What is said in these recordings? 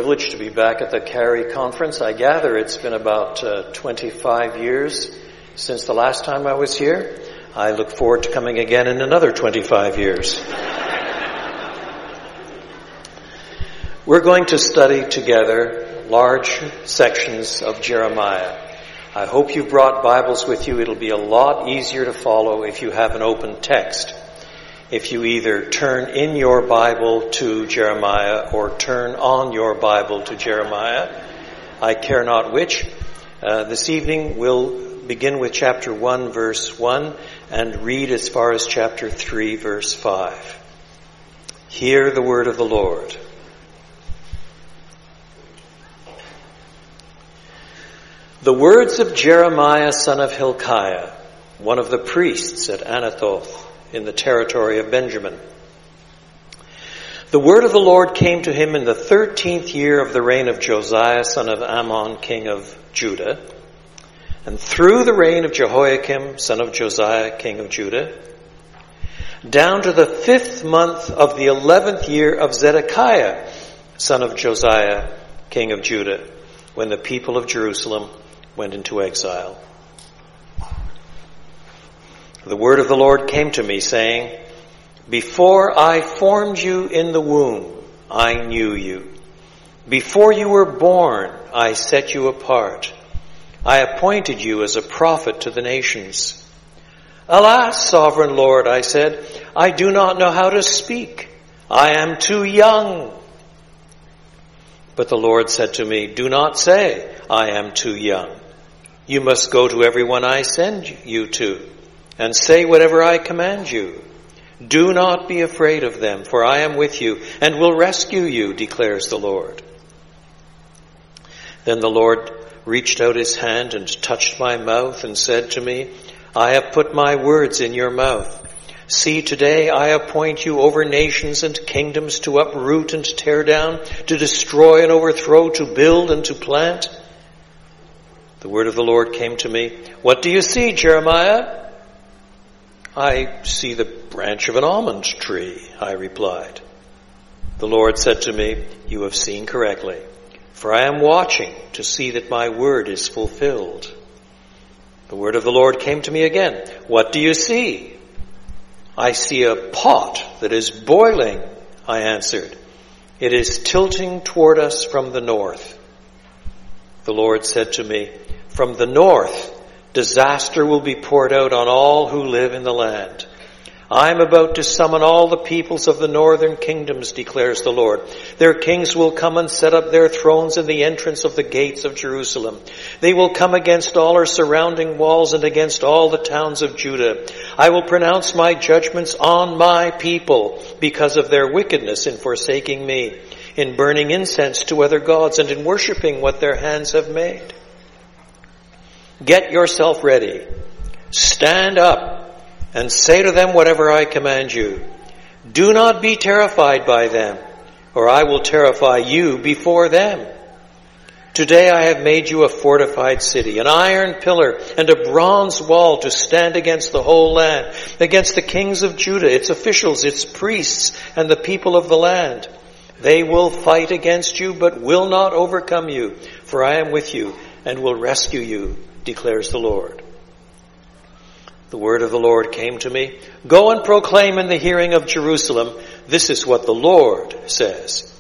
privilege to be back at the CARI conference. I gather it's been about 25 years since the last time I was here. I look forward to coming again in another 25 years. We're going to study together large sections of Jeremiah. I hope you've brought Bibles with you. It'll be a lot easier to follow if you have an open text. If you either turn in your Bible to Jeremiah or turn on your Bible to Jeremiah, I care not which. This evening we'll begin with chapter 1, verse 1, and read as far as chapter 3, verse 5. Hear the word of the Lord. The words of Jeremiah, son of Hilkiah, one of the priests at Anathoth, in the territory of Benjamin. The word of the Lord came to him in the 13th year of the reign of Josiah, son of Ammon, king of Judah, and through the reign of Jehoiakim, son of Josiah, king of Judah, down to the 5th month of the 11th year of Zedekiah, son of Josiah, king of Judah, when the people of Jerusalem went into exile. The word of the Lord came to me, saying, Before I formed you in the womb, I knew you. Before you were born, I set you apart. I appointed you as a prophet to the nations. Alas, sovereign Lord, I said, I do not know how to speak. I am too young. But the Lord said to me, Do not say, I am too young. You must go to everyone I send you to, and say whatever I command you. Do not be afraid of them, for I am with you, and will rescue you, declares the Lord. Then the Lord reached out his hand and touched my mouth and said to me, I have put my words in your mouth. See, today I appoint you over nations and kingdoms to uproot and tear down, to destroy and overthrow, to build and to plant. The word of the Lord came to me, What do you see, Jeremiah? I see the branch of an almond tree, I replied. The Lord said to me, You have seen correctly, for I am watching to see that my word is fulfilled. The word of the Lord came to me again. What do you see? I see a pot that is boiling, I answered. It is tilting toward us from the north. The Lord said to me, From the north, disaster will be poured out on all who live in the land. I am about to summon all the peoples of the northern kingdoms, declares the Lord. Their kings will come and set up their thrones in the entrance of the gates of Jerusalem. They will come against all her surrounding walls and against all the towns of Judah. I will pronounce my judgments on my people because of their wickedness in forsaking me, in burning incense to other gods, and in worshiping what their hands have made. Get yourself ready. Stand up and say to them whatever I command you. Do not be terrified by them, or I will terrify you before them. Today I have made you a fortified city, an iron pillar and a bronze wall to stand against the whole land, against the kings of Judah, its officials, its priests, and the people of the land. They will fight against you, but will not overcome you, for I am with you and will rescue you, declares the Lord. The word of the Lord came to me. Go and proclaim in the hearing of Jerusalem, this is what the Lord says.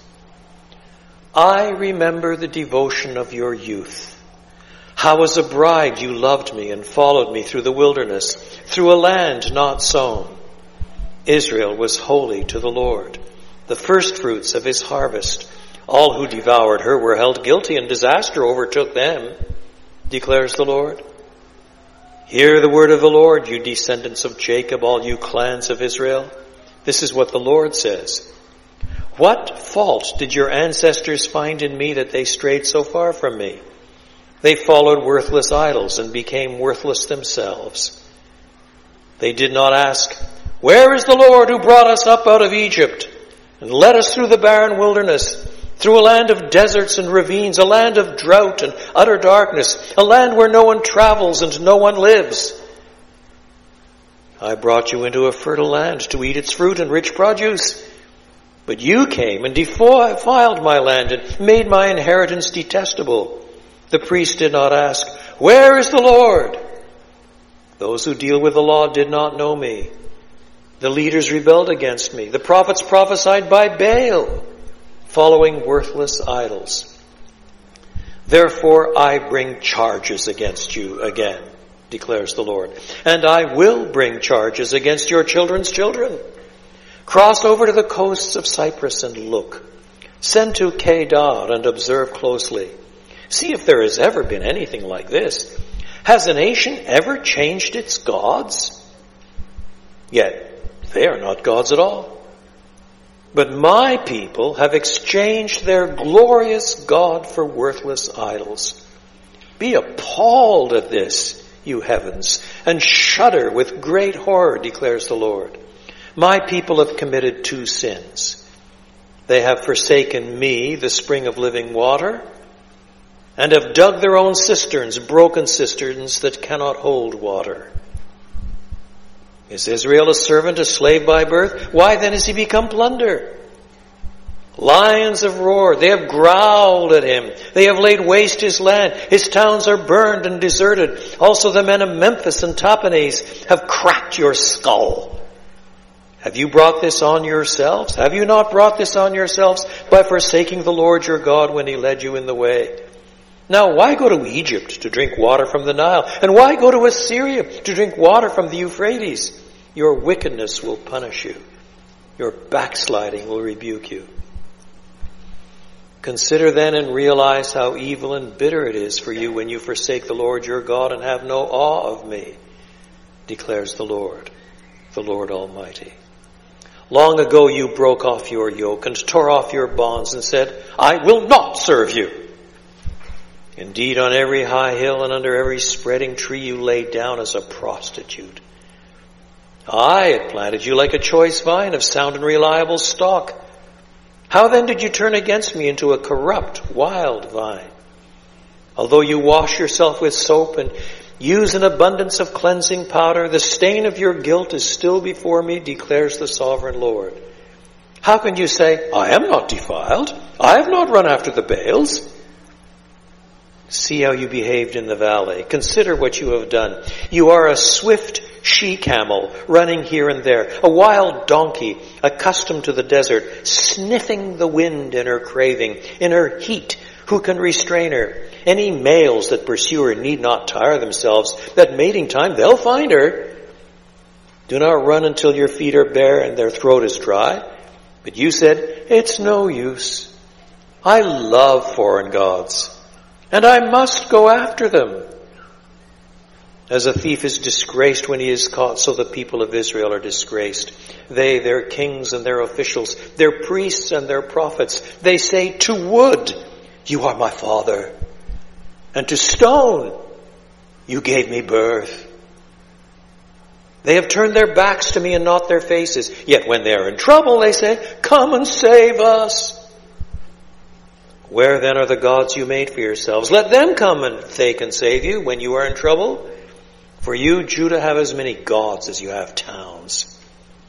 I remember the devotion of your youth. How as a bride you loved me and followed me through the wilderness, through a land not sown. Israel was holy to the Lord, the firstfruits of his harvest. All who devoured her were held guilty, and disaster overtook them, declares the Lord. Hear the word of the Lord, you descendants of Jacob, all you clans of Israel. This is what the Lord says. What fault did your ancestors find in me that they strayed so far from me? They followed worthless idols and became worthless themselves. They did not ask, Where is the Lord who brought us up out of Egypt and led us through the barren wilderness, through a land of deserts and ravines, a land of drought and utter darkness, a land where no one travels and no one lives? I brought you into a fertile land to eat its fruit and rich produce. But you came and defiled my land and made my inheritance detestable. The priest did not ask, where is the Lord? Those who deal with the law did not know me. The leaders rebelled against me. The prophets prophesied by Baal, following worthless idols. Therefore I bring charges against you again, declares the Lord. And I will bring charges against your children's children. Cross over to the coasts of Cyprus and look. Send to Kedar and observe closely. See if there has ever been anything like this. Has a nation ever changed its gods? Yet they are not gods at all. But my people have exchanged their glorious God for worthless idols. Be appalled at this, you heavens, and shudder with great horror, declares the Lord. My people have committed two sins. They have forsaken me, the spring of living water, and have dug their own cisterns, broken cisterns that cannot hold water. Is Israel a servant, a slave by birth? Why then has he become plunder? Lions have roared. They have growled at him. They have laid waste his land. His towns are burned and deserted. Also the men of Memphis and Tahpanhes have cracked your skull. Have you brought this on yourselves? Have you not brought this on yourselves by forsaking the Lord your God when he led you in the way? Now why go to Egypt to drink water from the Nile? And why go to Assyria to drink water from the Euphrates? Your wickedness will punish you. Your backsliding will rebuke you. Consider then and realize how evil and bitter it is for you when you forsake the Lord your God and have no awe of me, declares the Lord Almighty. Long ago you broke off your yoke and tore off your bonds and said, I will not serve you. Indeed, on every high hill and under every spreading tree you lay down as a prostitute. I had planted you like a choice vine of sound and reliable stock. How then did you turn against me into a corrupt, wild vine? Although you wash yourself with soap and use an abundance of cleansing powder, the stain of your guilt is still before me, declares the sovereign Lord. How can you say, I am not defiled? I have not run after the Baals. See how you behaved in the valley. Consider what you have done. You are a swift she-camel running here and there, a wild donkey accustomed to the desert, sniffing the wind in her craving, in her heat. Who can restrain her? Any males that pursue her need not tire themselves. At mating time, they'll find her. Do not run until your feet are bare and their throat is dry. But you said, it's no use. I love foreign gods, and I must go after them. As a thief is disgraced when he is caught, so the people of Israel are disgraced. They, their kings and their officials, their priests and their prophets, they say, to wood, you are my father, and to stone, you gave me birth. They have turned their backs to me and not their faces. Yet when they are in trouble, they say, come and save us. Where then are the gods you made for yourselves? Let them come and they can save you when you are in trouble. For you, Judah, have as many gods as you have towns.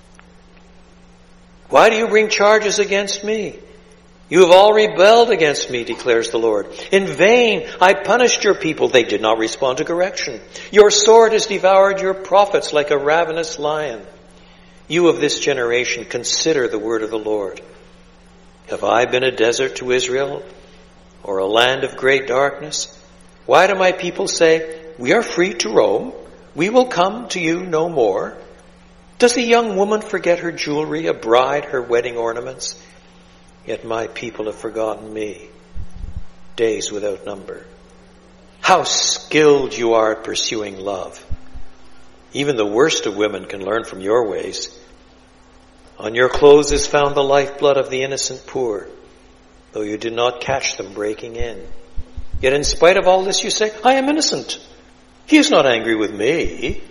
Why do you bring charges against me? You have all rebelled against me, declares the Lord. In vain I punished your people. They did not respond to correction. Your sword has devoured your prophets like a ravenous lion. You of this generation, consider the word of the Lord. Have I been a desert to Israel, or a land of great darkness? Why do my people say, we are free to roam? We will come to you no more. Does the young woman forget her jewelry, a bride her wedding ornaments? Yet my people have forgotten me, days without number. How skilled you are at pursuing love. Even the worst of women can learn from your ways. On your clothes is found the lifeblood of the innocent poor, though you did not catch them breaking in. Yet in spite of all this you say, I am innocent. He is not angry with me.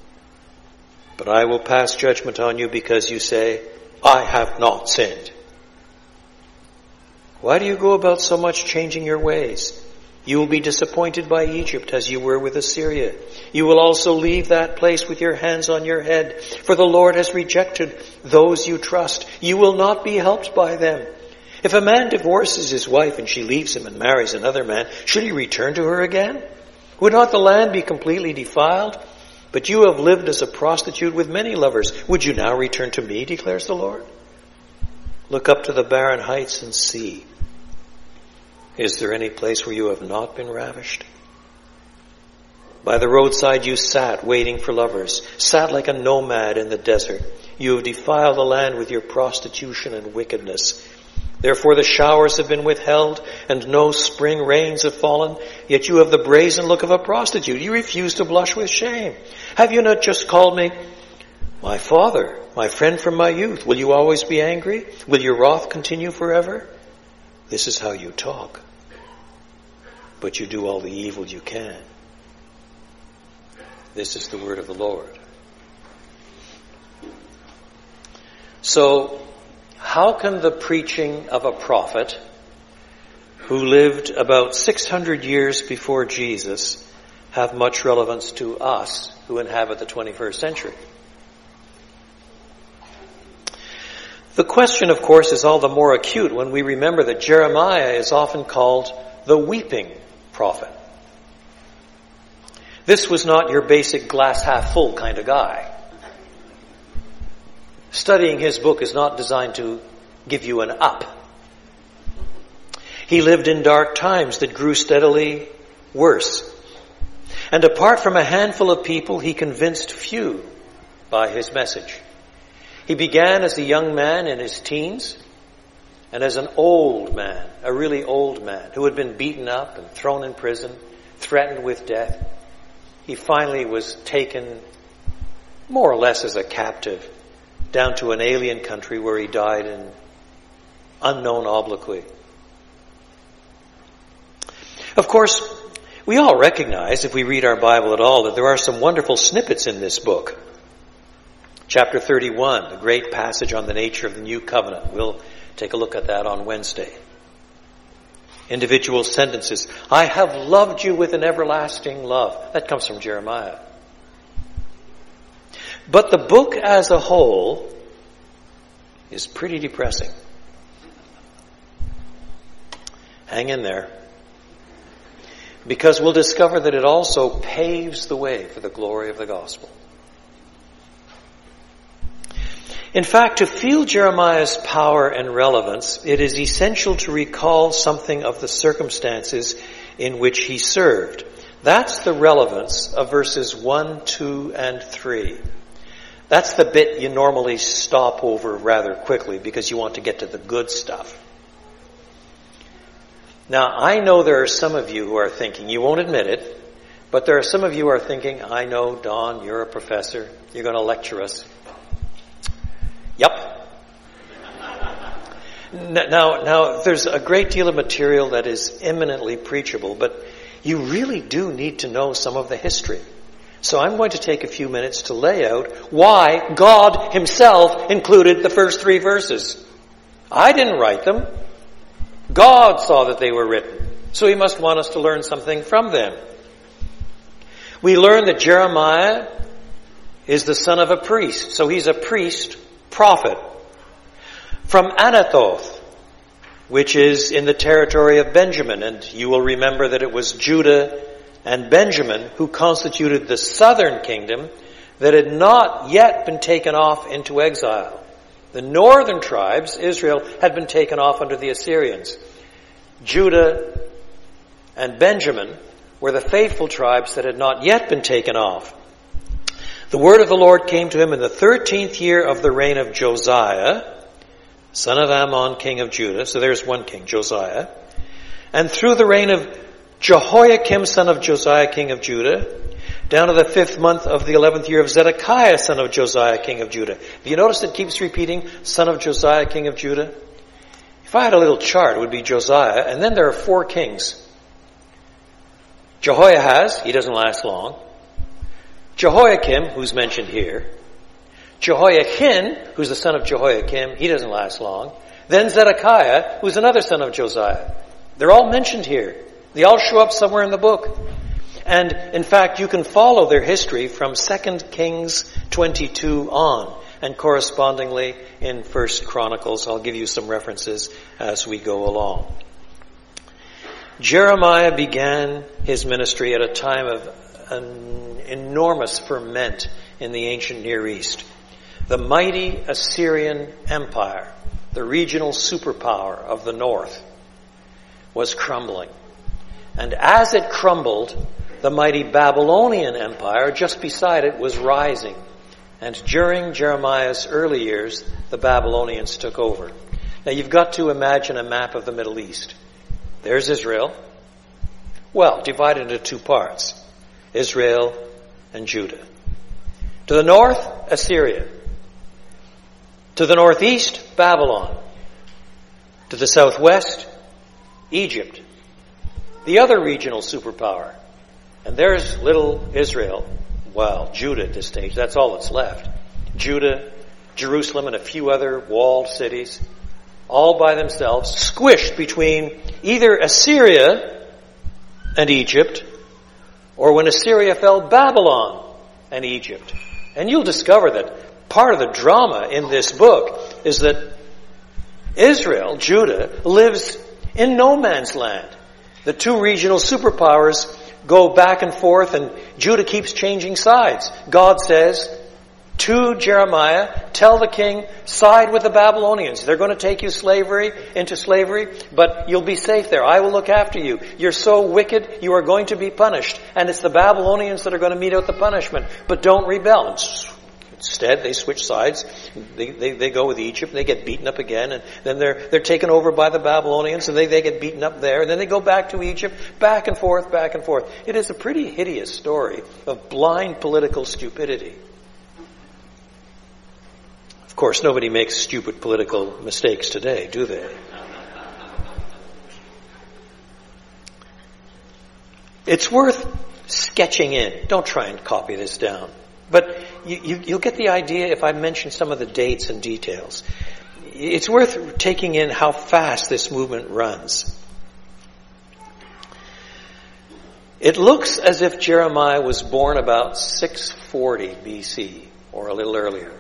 But I will pass judgment on you because you say, I have not sinned. Why do you go about so much changing your ways? You will be disappointed by Egypt as you were with Assyria. You will also leave that place with your hands on your head, for the Lord has rejected those you trust. You will not be helped by them. If a man divorces his wife and she leaves him and marries another man, should he return to her again? Would not the land be completely defiled? But you have lived as a prostitute with many lovers. Would you now return to me, declares the Lord? Look up to the barren heights and see. Is there any place where you have not been ravished? By the roadside you sat, waiting for lovers, sat like a nomad in the desert. You have defiled the land with your prostitution and wickedness. Therefore the showers have been withheld, and no spring rains have fallen. Yet you have the brazen look of a prostitute. You refuse to blush with shame. Have you not just called me, my father, my friend from my youth? Will you always be angry? Will your wrath continue forever? This is how you talk, but you do all the evil you can. This is the word of the Lord. So, how can the preaching of a prophet who lived about 600 years before Jesus have much relevance to us who inhabit the 21st century? The question, of course, is all the more acute when we remember that Jeremiah is often called the weeping prophet. This was not your basic glass half full kind of guy. Studying his book is not designed to give you an up. He lived in dark times that grew steadily worse. And apart from a handful of people, he convinced few by his message. He began as a young man in his teens, and as an old man, a really old man, who had been beaten up and thrown in prison, threatened with death. He finally was taken more or less as a captive down to an alien country where he died in unknown obloquy. Of course, we all recognize, if we read our Bible at all, that there are some wonderful snippets in this book. Chapter 31, the great passage on the nature of the new covenant. We'll take a look at that on Wednesday. Individual sentences. I have loved you with an everlasting love. That comes from Jeremiah. But the book as a whole is pretty depressing. Hang in there. Because we'll discover that it also paves the way for the glory of the gospel. In fact, to feel Jeremiah's power and relevance, it is essential to recall something of the circumstances in which he served. That's the relevance of verses 1, 2, and 3. That's the bit you normally stop over rather quickly because you want to get to the good stuff. Now, I know there are some of you who are thinking, you won't admit it, but there are some of you who are thinking, I know, Don, you're a professor, you're going to lecture us. Yep. Now, there's a great deal of material that is eminently preachable, but you really do need to know some of the history. So I'm going to take a few minutes to lay out why God himself included the first 3 verses. I didn't write them. God saw that they were written. So he must want us to learn something from them. We learn that Jeremiah is the son of a priest. So he's a priest prophet from Anathoth, which is in the territory of Benjamin. And you will remember that it was Judah and Benjamin who constituted the southern kingdom that had not yet been taken off into exile. The northern tribes, Israel, had been taken off under the Assyrians. Judah and Benjamin were the faithful tribes that had not yet been taken off. The word of the Lord came to him in the 13th year of the reign of Josiah, son of Ammon, king of Judah. So there's one king, Josiah. And through the reign of Jehoiakim, son of Josiah, king of Judah, down to the 5th month of the 11th year of Zedekiah, son of Josiah, king of Judah. Have you noticed it keeps repeating, son of Josiah, king of Judah? If I had a little chart, it would be Josiah, and then there are 4 kings. Jehoiahaz, he doesn't last long. Jehoiakim, who's mentioned here. Jehoiachin, who's the son of Jehoiakim, he doesn't last long. Then Zedekiah, who's another son of Josiah. They're all mentioned here. They all show up somewhere in the book. And in fact, you can follow their history from 2 Kings 22 on, and correspondingly in 1 Chronicles. I'll give you some references as we go along. Jeremiah began his ministry at a time of an enormous ferment in the ancient Near East. The mighty Assyrian Empire, the regional superpower of the north, was crumbling. And as it crumbled, the mighty Babylonian Empire just beside it was rising. And during Jeremiah's early years, the Babylonians took over. Now you've got to imagine a map of the Middle East. There's Israel. Well, divided into two parts. Israel and Judah. To the north, Assyria. To the northeast, Babylon. To the southwest, Egypt. The other regional superpower. And there's little Israel. Well, Judah at this stage. That's all that's left. Judah, Jerusalem, and a few other walled cities. All by themselves, squished between either Assyria and Egypt, or when Assyria fell, Babylon and Egypt. And you'll discover that part of the drama in this book is that Israel, Judah, lives in no man's land. The two regional superpowers go back and forth, and Judah keeps changing sides. God says to Jeremiah, tell the king, side with the Babylonians. They're going to take you into slavery, but you'll be safe there. I will look after you. You're so wicked, you are going to be punished. And it's the Babylonians that are going to mete out the punishment. But don't rebel. Instead, they switch sides. They go with Egypt, and they get beaten up again, and then they're taken over by the Babylonians, and they get beaten up there, and then they go back to Egypt, back and forth, back and forth. It is a pretty hideous story of blind political stupidity. Of course, nobody makes stupid political mistakes today, do they? It's worth sketching in. Don't try and copy this down. But you'll get the idea if I mention some of the dates and details. It's worth taking in how fast this movement runs. It looks as if Jeremiah was born about 640 BC, or a little earlier.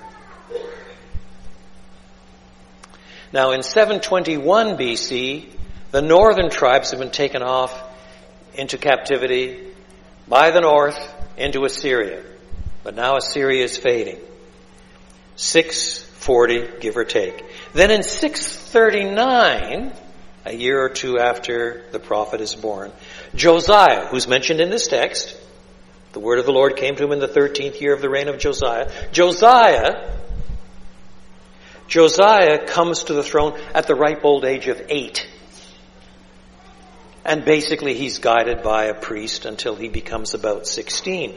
Now in 721 BC, the northern tribes have been taken off into captivity by the north into Assyria. But now Assyria is fading. 640, give or take. Then in 639, a year or two after the prophet is born, Josiah, who's mentioned in this text, the word of the Lord came to him in the 13th year of the reign of Josiah. Josiah comes to the throne at the ripe old age of 8. And basically he's guided by a priest until he becomes about 16.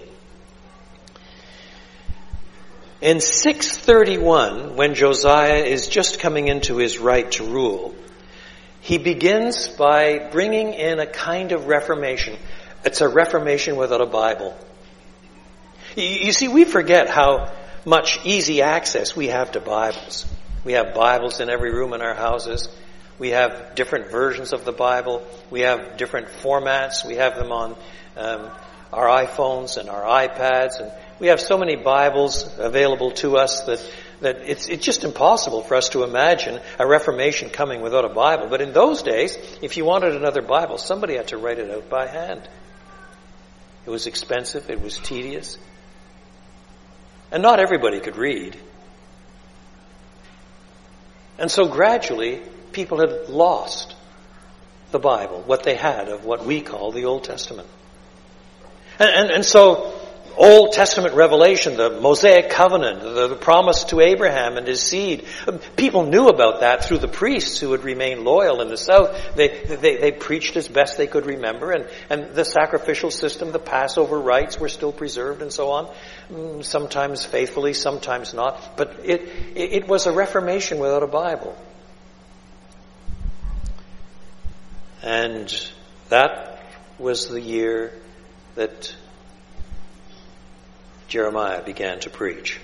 In 631, when Josiah is just coming into his right to rule, he begins by bringing in a kind of reformation. It's a reformation without a Bible. You see, we forget how much easy access we have to Bibles. We have Bibles in every room in our houses. We have different versions of the Bible. We have different formats. We have them on our iPhones and our iPads, and we have so many Bibles available to us that it's just impossible for us to imagine a Reformation coming without a Bible. But in those days, if you wanted another Bible, somebody had to write it out by hand. It was expensive. It was tedious. And not everybody could read. And so gradually, people had lost the Bible, what they had of what we call the Old Testament. And so Old Testament revelation, the Mosaic covenant, the promise to Abraham and his seed, people knew about that through the priests who would remain loyal in the south. They preached as best they could remember, and the sacrificial system, the Passover rites were still preserved and so on, sometimes faithfully, sometimes not. But it was a reformation without a Bible. And that was the year that Jeremiah began to preach.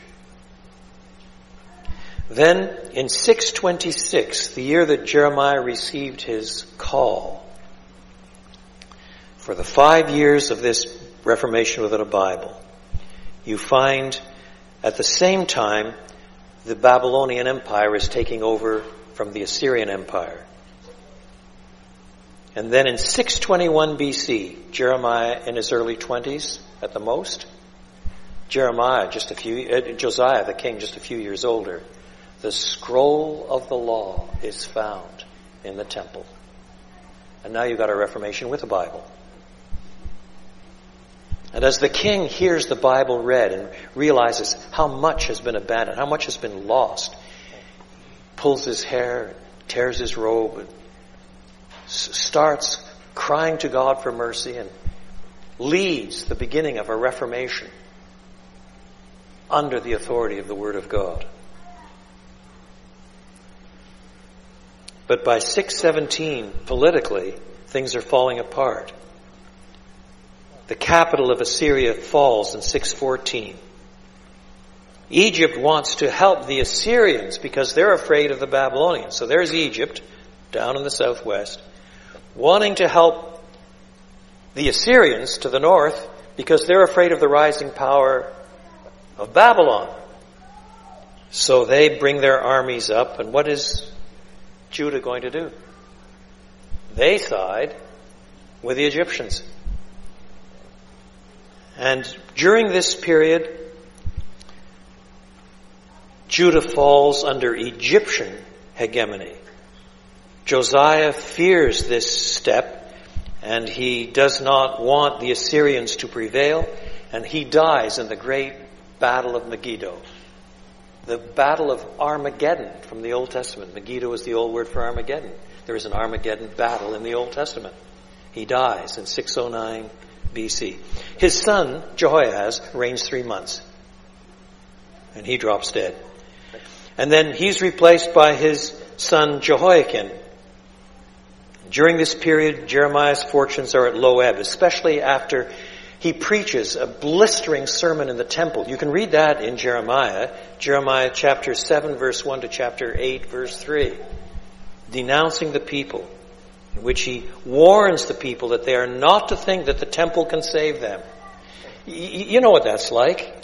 Then in 626, the year that Jeremiah received his call, For the 5 years of this Reformation without a Bible, you find at the same time the Babylonian Empire is taking over from the Assyrian Empire. And then in 621 BC, Jeremiah in his early 20s at the most, Josiah the king just a few years older, the scroll of the law is found in the temple. And now you've got a Reformation with a Bible. And as the king hears the Bible read and realizes how much has been abandoned, how much has been lost, pulls his hair, tears his robe, and starts crying to God for mercy and leads the beginning of a Reformation under the authority of the Word of God. But by 617, politically, things are falling apart. The capital of Assyria falls in 614. Egypt wants to help the Assyrians because they're afraid of the Babylonians. So there's Egypt, down in the southwest, wanting to help the Assyrians to the north because they're afraid of the rising power of Babylon. So they bring their armies up, and what is Judah going to do? They side with the Egyptians. And during this period, Judah falls under Egyptian hegemony. Josiah fears this step, and he does not want the Assyrians to prevail, and he dies in the great battle of Megiddo. The battle of Armageddon from the Old Testament. Megiddo is the old word for Armageddon. There is an Armageddon battle in the Old Testament. He dies in 609 BC. His son, Jehoahaz, reigns 3 months. And he drops dead. And then he's replaced by his son, Jehoiakim. During this period, Jeremiah's fortunes are at low ebb, especially after he preaches a blistering sermon in the temple. You can read that in Jeremiah chapter 7, verse 1 to chapter 8, verse 3, denouncing the people, in which he warns the people that they are not to think that the temple can save them. You know what that's like.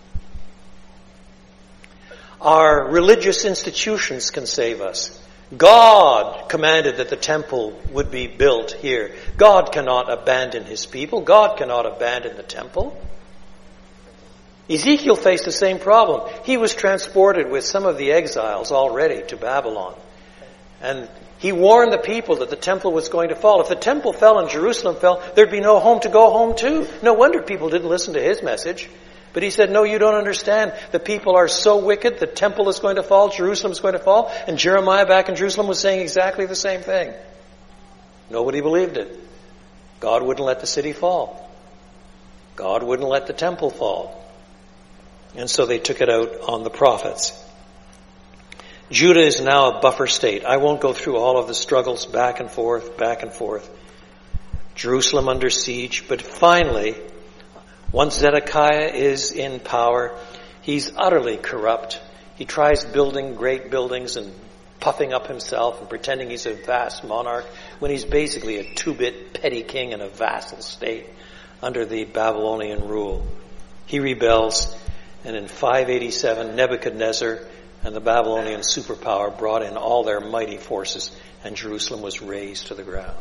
Our religious institutions can save us. God commanded that the temple would be built here. God cannot abandon his people. God cannot abandon the temple. Ezekiel faced the same problem. He was transported with some of the exiles already to Babylon. And he warned the people that the temple was going to fall. If the temple fell and Jerusalem fell, there'd be no home to go home to. No wonder people didn't listen to his message. But he said, no, you don't understand. The people are so wicked, the temple is going to fall, Jerusalem is going to fall. And Jeremiah back in Jerusalem was saying exactly the same thing. Nobody believed it. God wouldn't let the city fall. God wouldn't let the temple fall. And so they took it out on the prophets. Judah is now a buffer state. I won't go through all of the struggles back and forth. Jerusalem under siege. But finally, once Zedekiah is in power, he's utterly corrupt. He tries building great buildings and puffing up himself and pretending he's a vast monarch when he's basically a two-bit petty king in a vassal state under the Babylonian rule. He rebels, and in 587, Nebuchadnezzar and the Babylonian superpower brought in all their mighty forces, and Jerusalem was razed to the ground.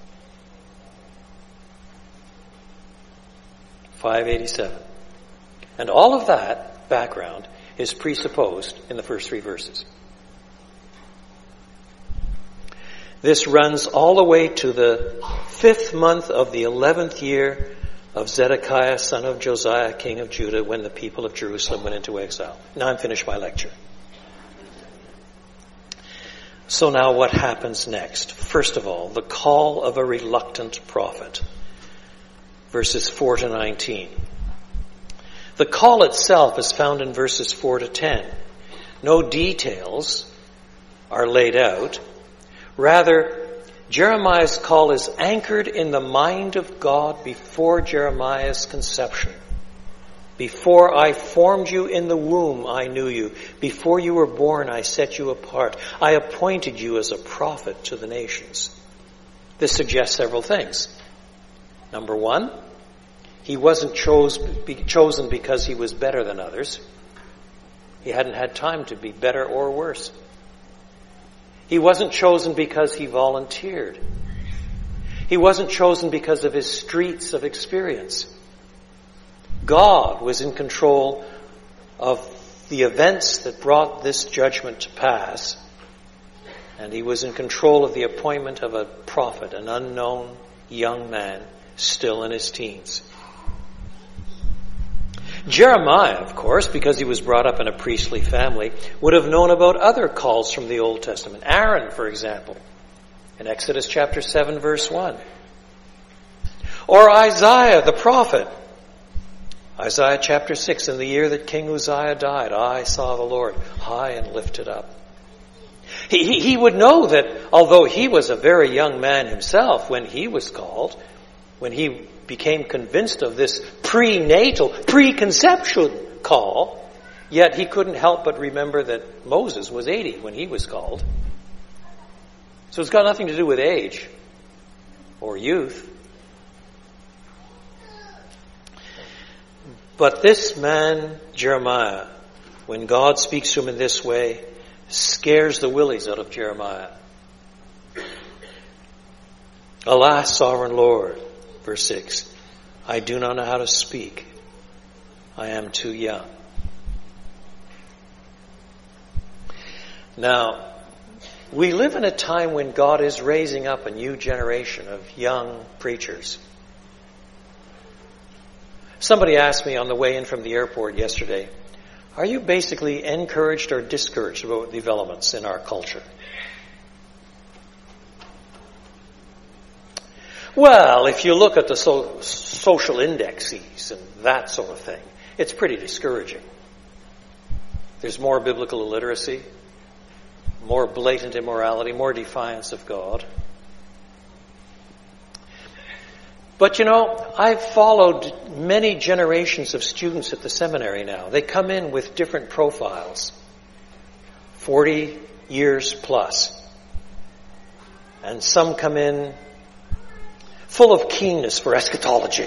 587. And all of that background is presupposed in the first 3 verses. This runs all the way to the 5th month of the 11th year of Zedekiah, son of Josiah, king of Judah, when the people of Jerusalem went into exile. Now I'm finished my lecture. So now what happens next? First of all, the call of a reluctant prophet. Verses 4 to 19. The call itself is found in verses 4 to 10. No details are laid out. Rather, Jeremiah's call is anchored in the mind of God before Jeremiah's conception. Before I formed you in the womb, I knew you. Before you were born, I set you apart. I appointed you as a prophet to the nations. This suggests several things. Number one, he wasn't chosen because he was better than others. He hadn't had time to be better or worse. He wasn't chosen because he volunteered. He wasn't chosen because of his streets of experience. God was in control of the events that brought this judgment to pass, and he was in control of the appointment of a prophet, an unknown young man, still in his teens. Jeremiah, of course, because he was brought up in a priestly family, would have known about other calls from the Old Testament. Aaron, for example, in Exodus chapter 7, verse 1. Or Isaiah, the prophet. Isaiah chapter 6, in the year that King Uzziah died, I saw the Lord high and lifted up. He would know that although he was a very young man himself when he was called, when he became convinced of this prenatal, preconception call, yet he couldn't help but remember that Moses was 80 when he was called. So it's got nothing to do with age or youth. But this man, Jeremiah, when God speaks to him in this way, scares the willies out of Jeremiah. Alas, sovereign Lord, verse 6, I do not know how to speak. I am too young. Now, we live in a time when God is raising up a new generation of young preachers. Somebody asked me on the way in from the airport yesterday, are you basically encouraged or discouraged about developments in our culture? Well, if you look at the social indexes and that sort of thing, it's pretty discouraging. There's more biblical illiteracy, more blatant immorality, more defiance of God. But you know, I've followed many generations of students at the seminary now. They come in with different profiles, 40 years plus. And some come in full of keenness for eschatology.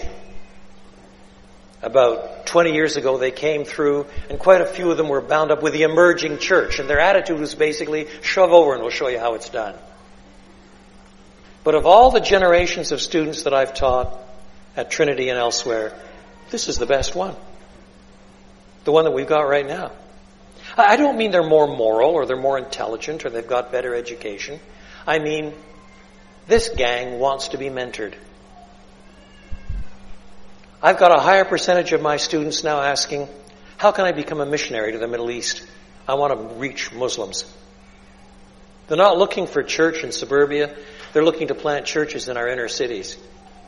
About 20 years ago they came through, and quite a few of them were bound up with the emerging church, and their attitude was basically, shove over and we'll show you how it's done. But of all the generations of students that I've taught at Trinity and elsewhere, this is the best one. The one that we've got right now. I don't mean they're more moral or they're more intelligent or they've got better education. I mean, this gang wants to be mentored. I've got a higher percentage of my students now asking, how can I become a missionary to the Middle East? I want to reach Muslims. They're not looking for church in suburbia. They're looking to plant churches in our inner cities.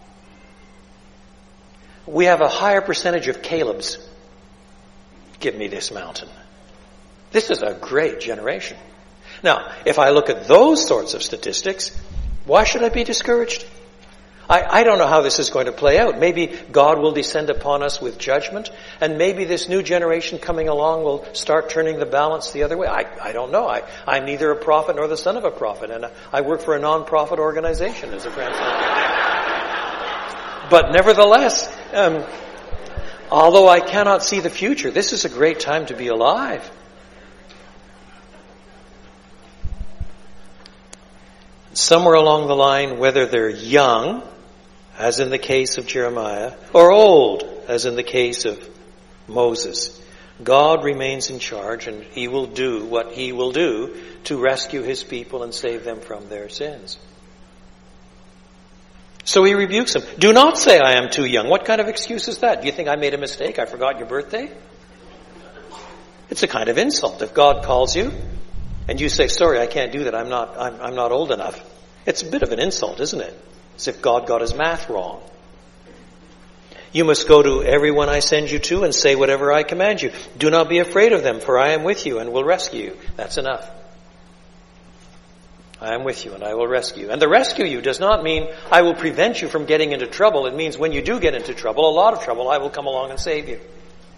We have a higher percentage of Caleb's. Give me this mountain. This is a great generation. Now, if I look at those sorts of statistics, why should I be discouraged? I don't know how this is going to play out. Maybe God will descend upon us with judgment, and maybe this new generation coming along will start turning the balance the other way. I don't know. I'm neither a prophet nor the son of a prophet, and I work for a non-profit organization as a translator. But nevertheless, although I cannot see the future, this is a great time to be alive. Somewhere along the line, whether they're young, as in the case of Jeremiah, or old, as in the case of Moses, God remains in charge, and He will do what He will do to rescue His people and save them from their sins. So He rebukes them. Do not say, I am too young. What kind of excuse is that? Do you think I made a mistake? I forgot your birthday? It's a kind of insult. If God calls you, and you say, sorry, I can't do that, I'm not old enough. It's a bit of an insult, isn't it? As if God got his math wrong. You must go to everyone I send you to and say whatever I command you. Do not be afraid of them, for I am with you and will rescue you. That's enough. I am with you and I will rescue you. And the rescue you does not mean I will prevent you from getting into trouble. It means when you do get into trouble, a lot of trouble, I will come along and save you.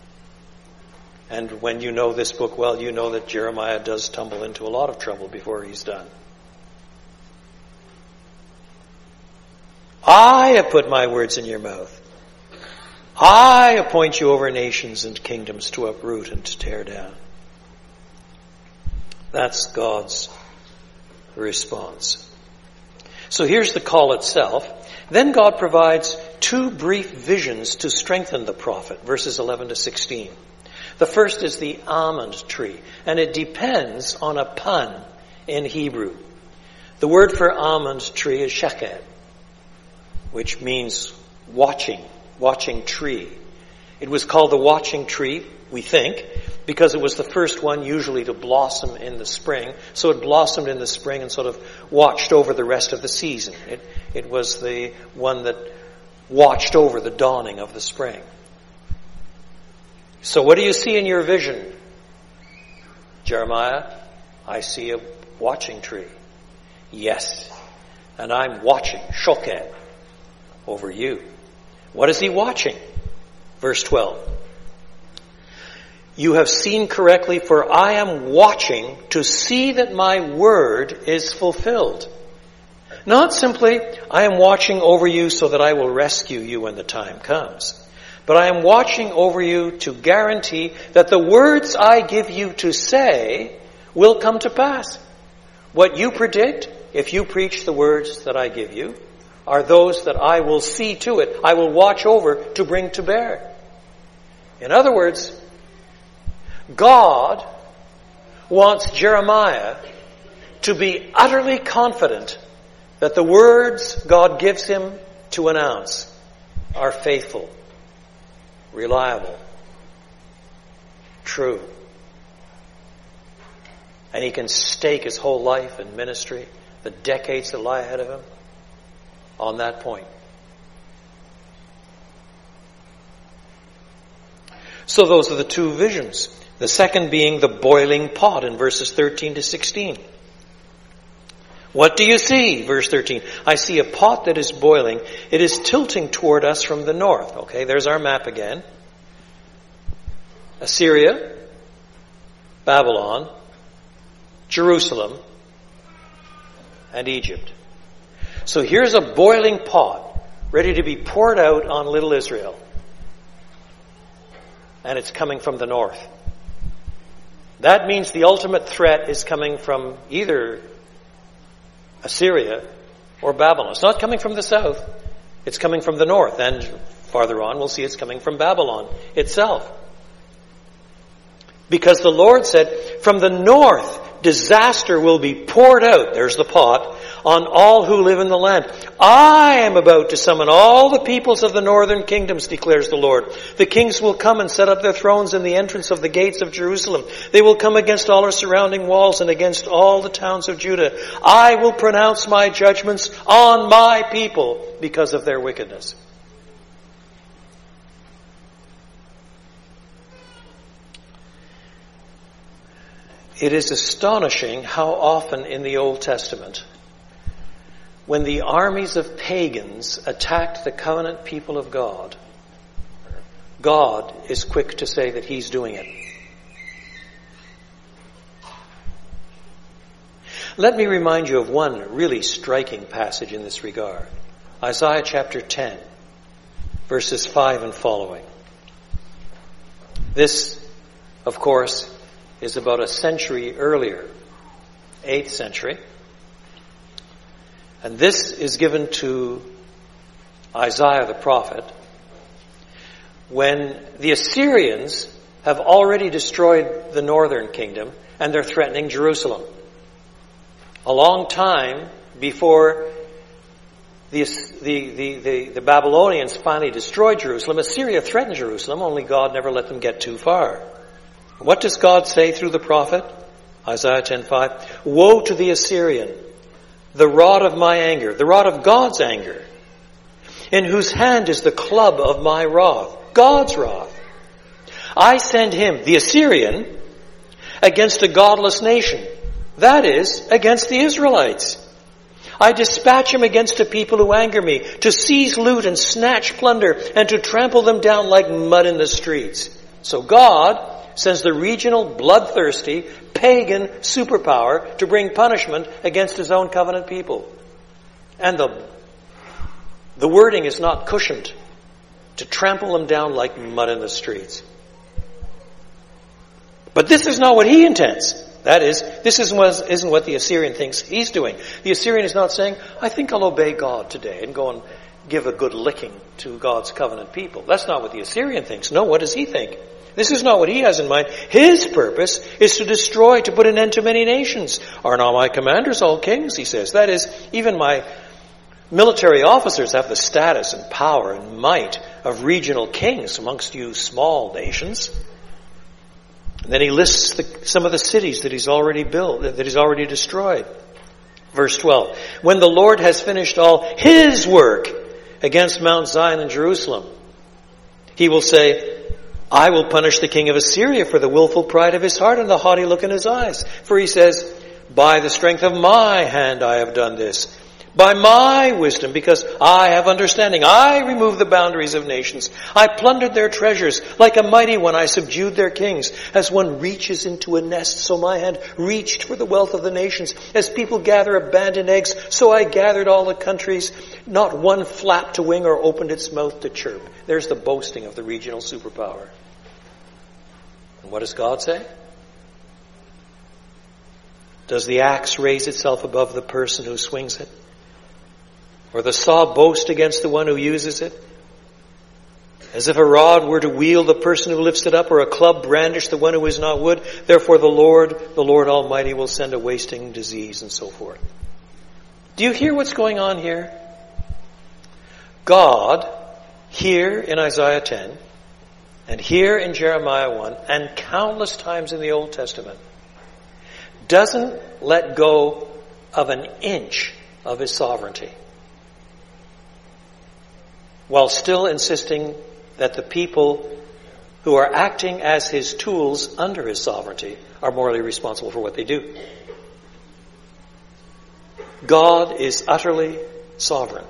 And when you know this book well, you know that Jeremiah does tumble into a lot of trouble before he's done. I have put my words in your mouth. I appoint you over nations and kingdoms to uproot and to tear down. That's God's response. So here's the call itself. Then God provides two brief visions to strengthen the prophet, verses 11 to 16. The first is the almond tree, and it depends on a pun in Hebrew. The word for almond tree is sheked, which means watching tree. It was called the watching tree, we think, because it was the first one usually to blossom in the spring. So it blossomed in the spring and sort of watched over the rest of the season. It was the one that watched over the dawning of the spring. So what do you see in your vision, Jeremiah? I see a watching tree. Yes. And I'm watching, shoked, over you. What is he watching? Verse 12. You have seen correctly, for I am watching to see that my word is fulfilled. Not simply, I am watching over you so that I will rescue you when the time comes. But I am watching over you to guarantee that the words I give you to say will come to pass. What you predict, if you preach the words that I give you, are those that I will see to it. I will watch over to bring to bear. In other words, God wants Jeremiah to be utterly confident that the words God gives him to announce are faithful, reliable, true. And he can stake his whole life and ministry, the decades that lie ahead of him, on that point. So those are the two visions. The second being the boiling pot in verses 13 to 16. What do you see? Verse 13. I see a pot that is boiling. It is tilting toward us from the north. Okay, there's our map again. Assyria, Babylon, Jerusalem, and Egypt. So here's a boiling pot ready to be poured out on little Israel. And it's coming from the north. That means the ultimate threat is coming from either Assyria or Babylon. It's not coming from the south. It's coming from the north. And farther on, we'll see it's coming from Babylon itself. Because the Lord said, from the north, disaster will be poured out, there's the pot, on all who live in the land. I am about to summon all the peoples of the northern kingdoms, declares the Lord. The kings will come and set up their thrones in the entrance of the gates of Jerusalem. They will come against all her surrounding walls and against all the towns of Judah. I will pronounce my judgments on my people because of their wickedness. It is astonishing how often in the Old Testament, when the armies of pagans attacked the covenant people of God, God is quick to say that He's doing it. Let me remind you of one really striking passage in this regard. Isaiah chapter 10, verses 5 and following. This, of course, is about a century earlier, 8th century. And this is given to Isaiah the prophet when the Assyrians have already destroyed the northern kingdom and they're threatening Jerusalem. A long time before the Babylonians finally destroyed Jerusalem, Assyria threatened Jerusalem, only God never let them get too far. What does God say through the prophet? Isaiah 10:5. Woe to the Assyrian, the rod of my anger, the rod of God's anger, in whose hand is the club of my wrath, God's wrath. I send him, the Assyrian, against a godless nation, that is, against the Israelites. I dispatch him against a people who anger me, to seize loot and snatch plunder, and to trample them down like mud in the streets. So God sends the regional, bloodthirsty, pagan superpower to bring punishment against his own covenant people. And the The wording is not cushioned to trample them down like mud in the streets. But this is not what he intends. That is, this isn't what the Assyrian thinks he's doing. The Assyrian is not saying, I think I'll obey God today and go and give a good licking to God's covenant people. That's not what the Assyrian thinks. No, what does he think? This is not what he has in mind. His purpose is to destroy, to put an end to many nations. Are not my commanders all kings, he says. That is, even my military officers have the status and power and might of regional kings amongst you small nations. And then he lists some of the cities that he's already built, that he's already destroyed. Verse 12. When the Lord has finished all his work against Mount Zion and Jerusalem, he will say, I will punish the king of Assyria for the willful pride of his heart and the haughty look in his eyes. For he says, by the strength of my hand I have done this. By my wisdom, because I have understanding. I removed the boundaries of nations. I plundered their treasures. Like a mighty one, I subdued their kings. As one reaches into a nest, so my hand reached for the wealth of the nations. As people gather abandoned eggs, so I gathered all the countries. Not one flapped a wing or opened its mouth to chirp. There's the boasting of the regional superpower. And what does God say? Does the axe raise itself above the person who swings it? Or the saw boast against the one who uses it? As if a rod were to wield the person who lifts it up, or a club brandish the one who is not wood. Therefore the Lord Almighty will send a wasting disease, and so forth. Do you hear what's going on here? God, here in Isaiah 10, and here in Jeremiah 1, and countless times in the Old Testament, doesn't let go of an inch of his sovereignty, while still insisting that the people who are acting as his tools under his sovereignty are morally responsible for what they do. God is utterly sovereign.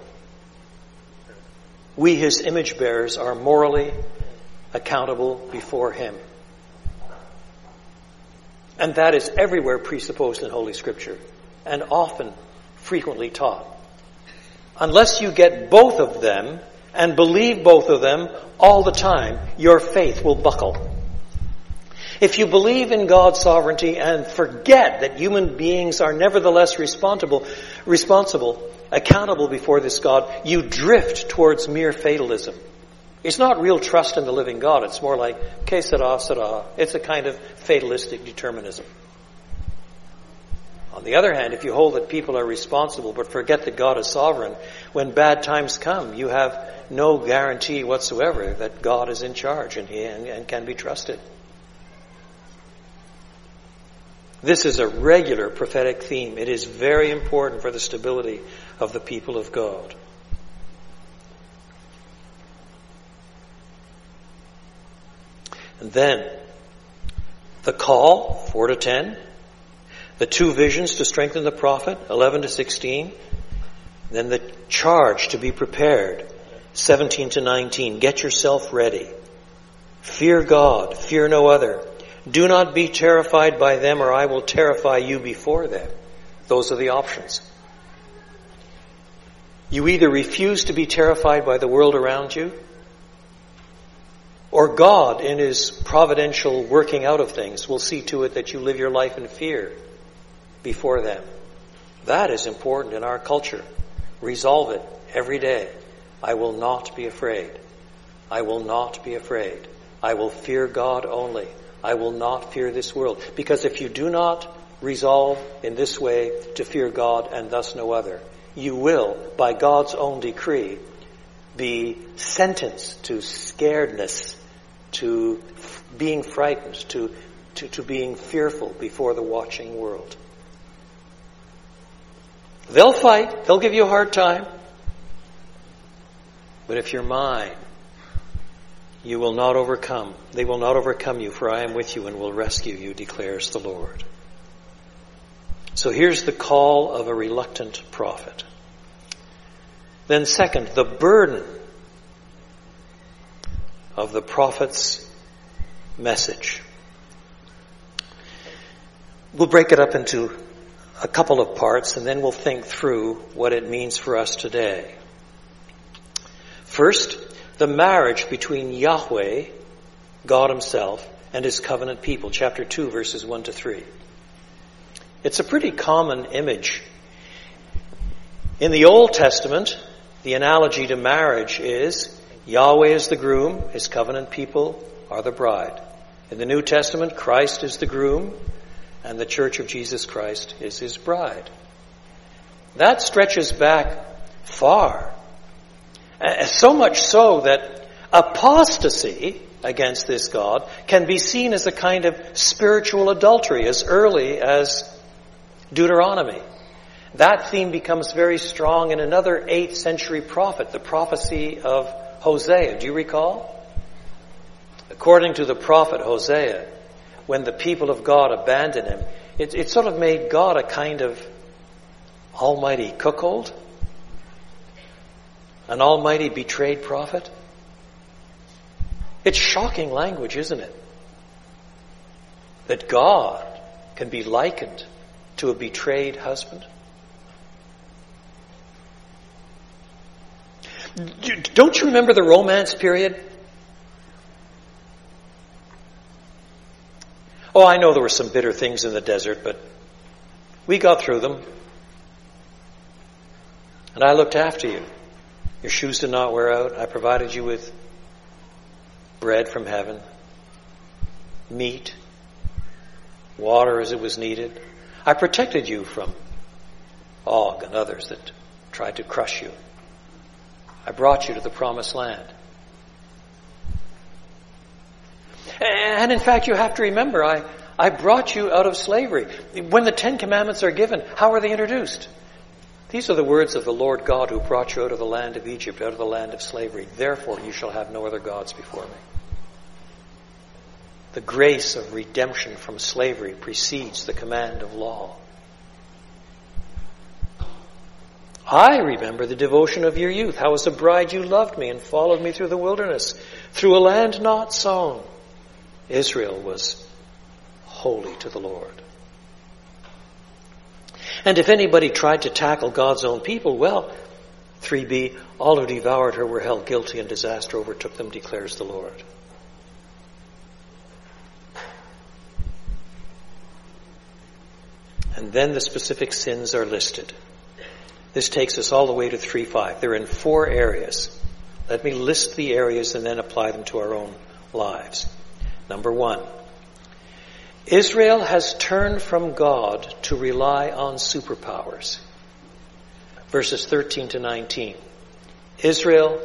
We, his image bearers, are morally accountable before him. And that is everywhere presupposed in Holy Scripture, and often, frequently taught. Unless you get both of them, and believe both of them all the time, your faith will buckle. If you believe in God's sovereignty and forget that human beings are nevertheless responsible, accountable before this God, you drift towards mere fatalism. It's not real trust in the living God. It's more like, que sera, sera. It's a kind of fatalistic determinism. On the other hand, if you hold that people are responsible but forget that God is sovereign, when bad times come, you have no guarantee whatsoever that God is in charge and can be trusted. This is a regular prophetic theme. It is very important for the stability of the people of God. And then, the call, 4 to 10. The 2 visions to strengthen the prophet, 11 to 16. Then the charge to be prepared, 17 to 19. Get yourself ready. Fear God, fear no other. Do not be terrified by them, or I will terrify you before them. Those are the options. You either refuse to be terrified by the world around you, or God, in his providential working out of things, will see to it that you live your life in fear before them. That is important in our culture. Resolve it every day. I will not be afraid. I will not be afraid. I will fear God only. I will not fear this world. Because if you do not resolve in this way to fear God and thus no other, you will, by God's own decree, be sentenced to scaredness, to being frightened, to being fearful before the watching world. They'll fight. They'll give you a hard time. But if you're mine, you will not overcome. They will not overcome you, for I am with you and will rescue you, declares the Lord. So here's the call of a reluctant prophet. Then second, the burden of the prophet's message. We'll break it up into a couple of parts, and then we'll think through what it means for us today. First, the marriage between Yahweh, God himself, and his covenant people. Chapter 2, verses 1 to 3. It's a pretty common image. In the Old Testament, the analogy to marriage is Yahweh is the groom, his covenant people are the bride. In the New Testament, Christ is the groom, and the Church of Jesus Christ is his bride. That stretches back far. So much so that apostasy against this God can be seen as a kind of spiritual adultery as early as Deuteronomy. That theme becomes very strong in another 8th century prophet, the prophecy of Hosea. Do you recall? According to the prophet Hosea, when the people of God abandoned him, it sort of made God a kind of almighty cuckold, an almighty betrayed prophet. It's shocking language, isn't it? That God can be likened to a betrayed husband. Don't you remember the Romance period? Oh, I know there were some bitter things in the desert, but we got through them. And I looked after you. Your shoes did not wear out. I provided you with bread from heaven, meat, water as it was needed. I protected you from Og and others that tried to crush you. I brought you to the promised land. And in fact, you have to remember, I brought you out of slavery. When the 10 Commandments are given, how are they introduced? These are the words of the Lord God who brought you out of the land of Egypt, out of the land of slavery. Therefore, you shall have no other gods before me. The grace of redemption from slavery precedes the command of law. I remember the devotion of your youth, how as a bride you loved me and followed me through the wilderness, through a land not sown. Israel was holy to the Lord. And if anybody tried to tackle God's own people, well, 3b, all who devoured her were held guilty and disaster overtook them, declares the Lord. And then the specific sins are listed. This takes us all the way to 3:5. They're in 4 areas. Let me list the areas and then apply them to our own lives. Number 1. Israel has turned from God to rely on superpowers. Verses 13 to 19. Israel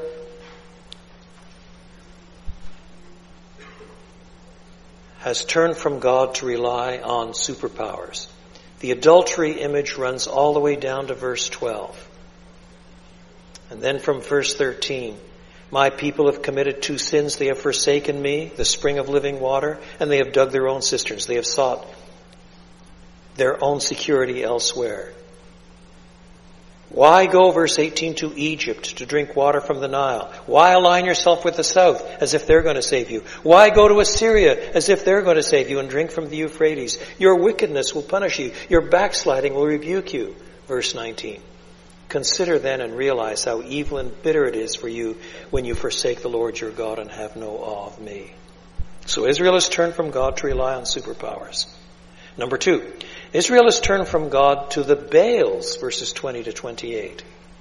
has turned from God to rely on superpowers. The adultery image runs all the way down to verse 12. And then from verse 13, my people have committed 2 sins. They have forsaken me, the spring of living water, and they have dug their own cisterns. They have sought their own security elsewhere. Why go, verse 18, to Egypt to drink water from the Nile? Why align yourself with the south as if they're going to save you? Why go to Assyria as if they're going to save you and drink from the Euphrates? Your wickedness will punish you. Your backsliding will rebuke you. Verse 19. Consider then and realize how evil and bitter it is for you when you forsake the Lord your God and have no awe of me. So Israel has turned from God to rely on superpowers. Number 2, Israel has turned from God to the Baals, verses 20 to 28.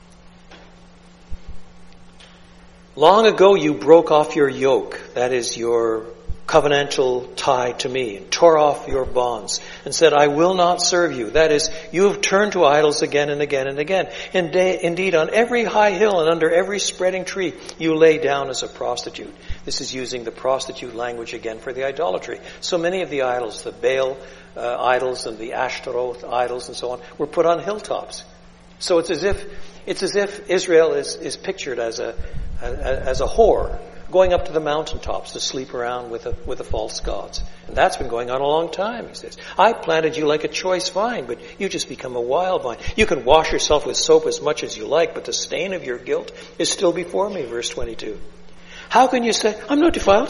Long ago you broke off your yoke, that is your covenantal tie to me, and tore off your bonds, and said, I will not serve you. That is, you have turned to idols again and again and again. Indeed, on every high hill and under every spreading tree, you lay down as a prostitute. This is using the prostitute language again for the idolatry. So many of the idols, the Baal idols and the Ashtaroth idols and so on, were put on hilltops. So it's as if Israel is pictured as a whore going up to the mountaintops to sleep around with the false gods. And that's been going on a long time, he says. I planted you like a choice vine, but you just become a wild vine. You can wash yourself with soap as much as you like, but the stain of your guilt is still before me, verse 22. How can you say, I'm not defiled?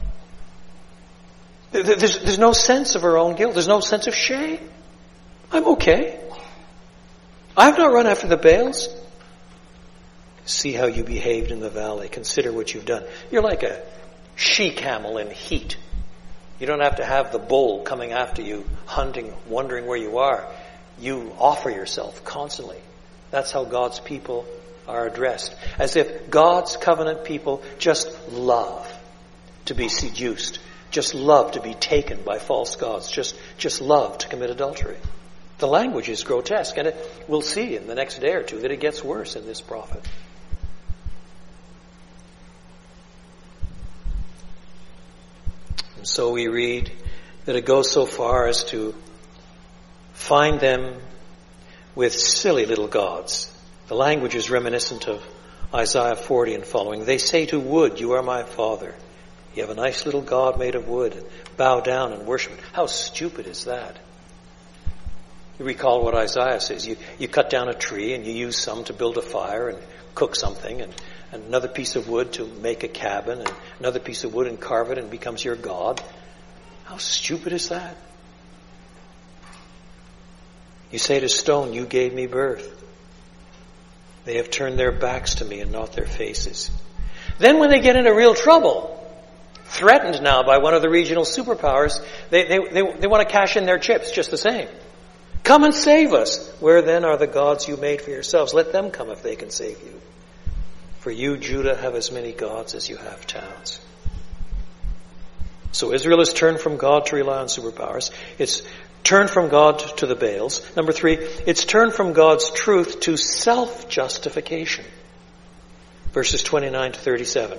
There's no sense of our own guilt. There's no sense of shame. I'm okay. I've not run after the Baals. See how you behaved in the valley. Consider what you've done. You're like a she-camel in heat. You don't have to have the bull coming after you, hunting, wondering where you are. You offer yourself constantly. That's how God's people are addressed. As if God's covenant people just love to be seduced, just love to be taken by false gods, just love to commit adultery. The language is grotesque, and we'll see in the next day or two that it gets worse in this prophet. And so we read that it goes so far as to find them with silly little gods. The language is reminiscent of Isaiah 40 and following. They say to wood, you are my father. You have a nice little god made of wood. Bow down and worship it. How stupid is that? You recall what Isaiah says. You cut down a tree and you use some to build a fire and cook something, and another piece of wood to make a cabin, and another piece of wood and carve it and it becomes your god. How stupid is that? You say to stone, you gave me birth. They have turned their backs to me and not their faces. Then when they get into real trouble, threatened now by one of the regional superpowers, they want to cash in their chips just the same. Come and save us. Where then are the gods you made for yourselves? Let them come if they can save you. For you, Judah, have as many gods as you have towns. So Israel has turned from God to rely on superpowers. It's turned from God to the Baals. Number 3, it's turned from God's truth to self-justification. Verses 29 to 37.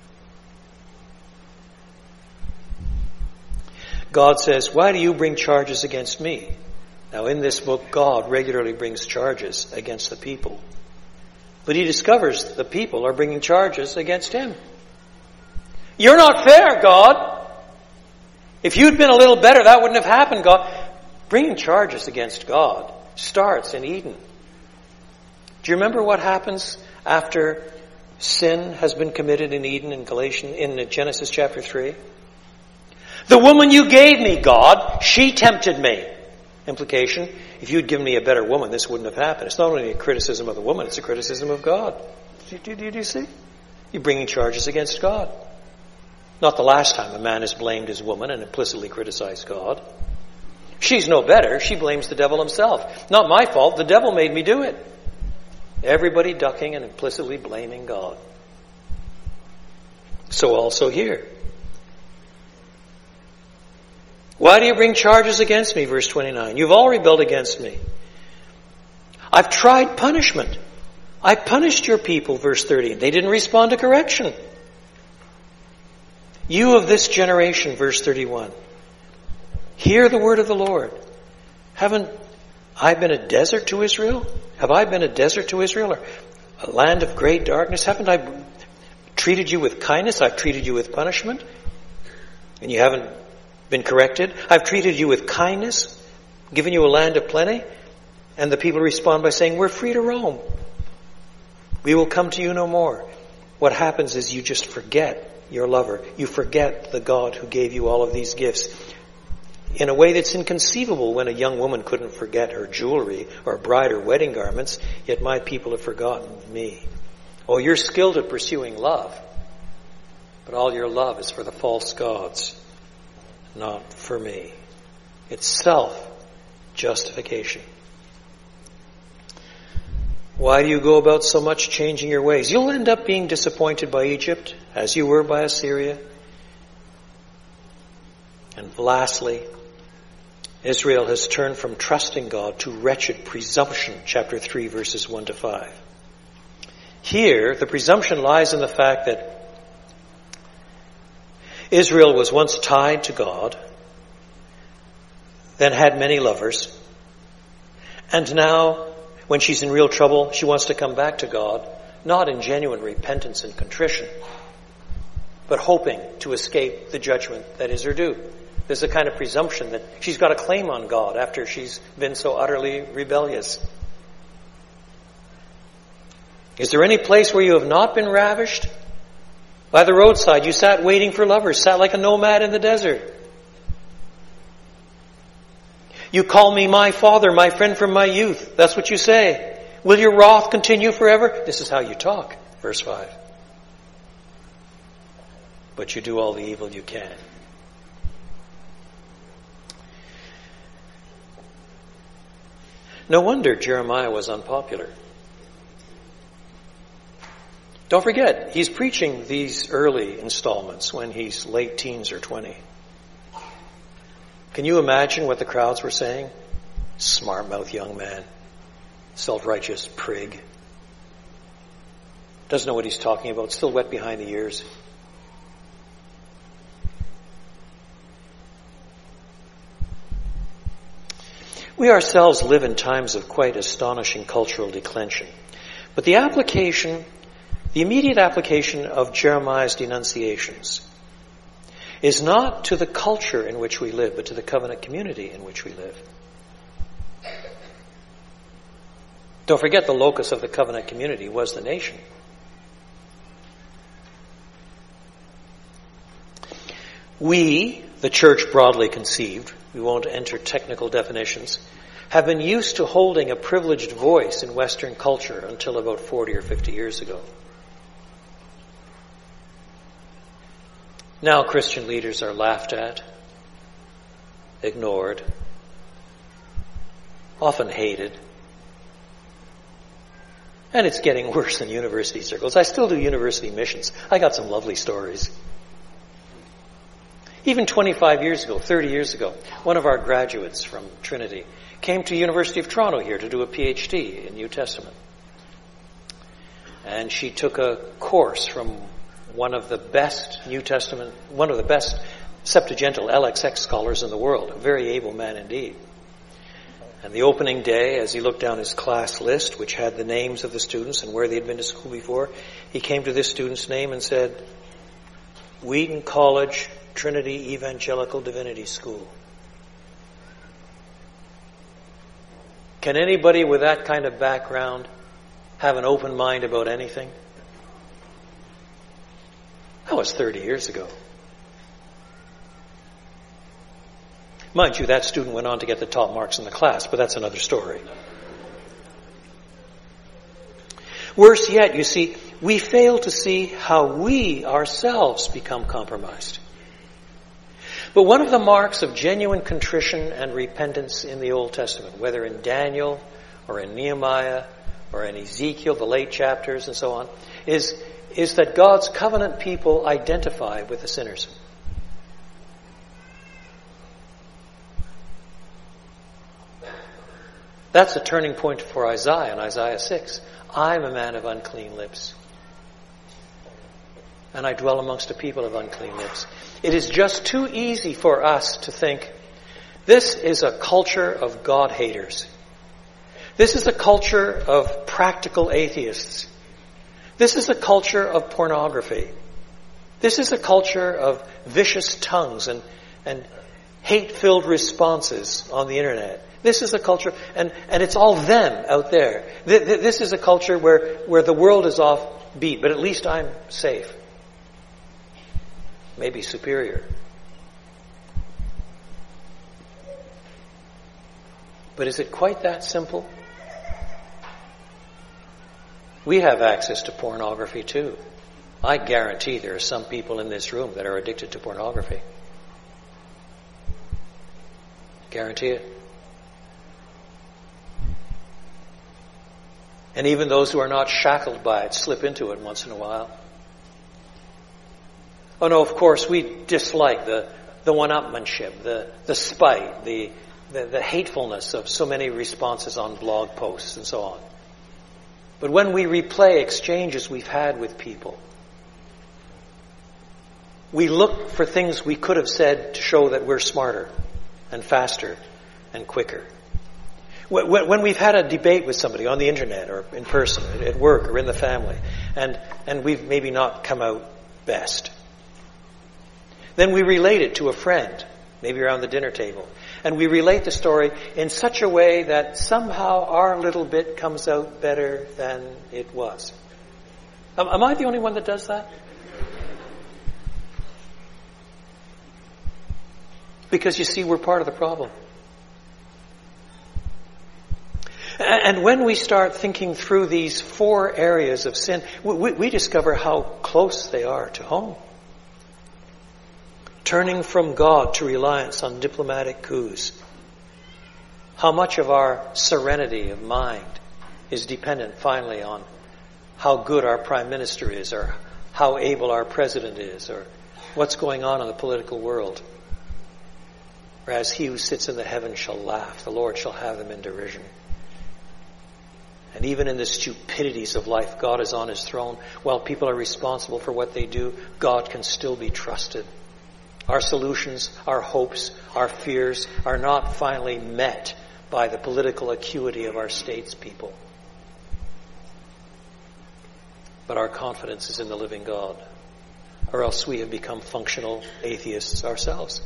God says, why do you bring charges against me? Now in this book, God regularly brings charges against the people. But he discovers the people are bringing charges against him. You're not fair, God. If you'd been a little better, that wouldn't have happened, God. Bringing charges against God starts in Eden. Do you remember what happens after sin has been committed in Eden in Genesis chapter 3? The woman you gave me, God, she tempted me. Implication, if you'd given me a better woman, this wouldn't have happened. It's not only a criticism of the woman, it's a criticism of God. Do you see? You're bringing charges against God. Not the last time a man has blamed his woman and implicitly criticized God. She's no better. She blames the devil himself. Not my fault. The devil made me do it. Everybody ducking and implicitly blaming God. So also here. Why do you bring charges against me? Verse 29. You've all rebelled against me. I've tried punishment. I punished your people, verse 30. They didn't respond to correction. You of this generation, verse 31. Hear the word of the Lord. Haven't I been a desert to Israel? Have I been a desert to Israel, or a land of great darkness? Haven't I treated you with kindness? I've treated you with punishment, and you haven't been corrected. I've treated you with kindness, given you a land of plenty, and the people respond by saying, we're free to roam. We will come to you no more. What happens is you just forget your lover. You forget the God who gave you all of these gifts. In a way that's inconceivable when a young woman couldn't forget her jewelry or bride or wedding garments, yet my people have forgotten me. Oh, you're skilled at pursuing love, but all your love is for the false gods, not for me. It's self-justification. Why do you go about so much changing your ways? You'll end up being disappointed by Egypt, as you were by Assyria. And lastly, Israel has turned from trusting God to wretched presumption, chapter 3, verses 1 to 5. Here, the presumption lies in the fact that Israel was once tied to God, then had many lovers, and now, when she's in real trouble, she wants to come back to God, not in genuine repentance and contrition, but hoping to escape the judgment that is her due. There's a kind of presumption that she's got a claim on God after she's been so utterly rebellious. Is there any place where you have not been ravished? By the roadside, you sat waiting for lovers, sat like a nomad in the desert. You call me my father, my friend from my youth. That's what you say. Will your wrath continue forever? This is how you talk. Verse 5. But you do all the evil you can. No wonder Jeremiah was unpopular. Don't forget, he's preaching these early installments when he's late teens or 20. Can you imagine what the crowds were saying? Smart-mouthed young man. Self-righteous prig. Doesn't know what he's talking about. Still wet behind the ears. We ourselves live in times of quite astonishing cultural declension. But the immediate application of Jeremiah's denunciations is not to the culture in which we live, but to the covenant community in which we live. Don't forget, the locus of the covenant community was the nation. We, the church broadly conceived, we won't enter technical definitions, have been used to holding a privileged voice in Western culture until about 40 or 50 years ago. Now Christian leaders are laughed at, ignored, often hated. And it's getting worse in university circles. I still do university missions. I got some lovely stories. Even 25 years ago, 30 years ago, one of our graduates from Trinity came to University of Toronto here to do a PhD in New Testament. And she took a course from one of the best Septuagintal LXX scholars in the world, a very able man indeed. And the opening day, as he looked down his class list, which had the names of the students and where they had been to school before, he came to this student's name and said, Wheaton College, Trinity Evangelical Divinity School. Can anybody with that kind of background have an open mind about anything? That was 30 years ago. Mind you, that student went on to get the top marks in the class, but that's another story. Worse yet, you see, we fail to see how we ourselves become compromised. But one of the marks of genuine contrition and repentance in the Old Testament, whether in Daniel or in Nehemiah or in Ezekiel, the late chapters and so on, is that God's covenant people identify with the sinners. That's a turning point for Isaiah in Isaiah 6. I'm a man of unclean lips, and I dwell amongst a people of unclean lips. It is just too easy for us to think, this is a culture of God haters. This is a culture of practical atheists. This is a culture of pornography. This is a culture of vicious tongues and hate-filled responses on the internet. This is a culture, and it's all them out there. This is a culture where the world is off beat, but at least I'm safe. Maybe superior. But is it quite that simple? We have access to pornography too. I guarantee there are some people in this room that are addicted to pornography. Guarantee it. And even those who are not shackled by it slip into it once in a while. Oh no, of course, we dislike the one-upmanship, the spite, the hatefulness of so many responses on blog posts and so on. But when we replay exchanges we've had with people, we look for things we could have said to show that we're smarter and faster and quicker. When we've had a debate with somebody on the internet or in person, at work or in the family, and we've maybe not come out best, then we relate it to a friend, maybe around the dinner table, and we relate the story in such a way that somehow our little bit comes out better than it was. Am I the only one that does that? Because you see, we're part of the problem. And when we start thinking through these 4 areas of sin, we discover how close they are to home. Turning from God to reliance on diplomatic coups. How much of our serenity of mind is dependent finally on how good our prime minister is, or how able our president is, or what's going on in the political world. Whereas he who sits in the heavens shall laugh, the Lord shall have them in derision. And even in the stupidities of life, God is on his throne. While people are responsible for what they do, God can still be trusted. Our solutions, our hopes, our fears are not finally met by the political acuity of our statespeople. But our confidence is in the living God, or else we have become functional atheists ourselves.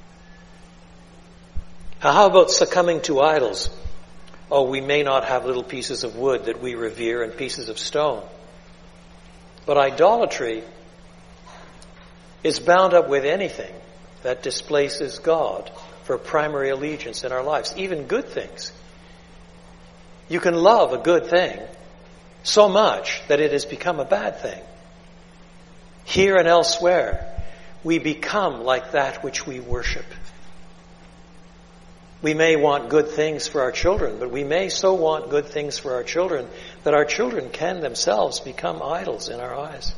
Now, how about succumbing to idols? Oh, we may not have little pieces of wood that we revere and pieces of stone. But idolatry is bound up with anything that displaces God for primary allegiance in our lives, even good things. You can love a good thing so much that it has become a bad thing. Here and elsewhere, we become like that which we worship. We may want good things for our children, but we may so want good things for our children that our children can themselves become idols in our eyes.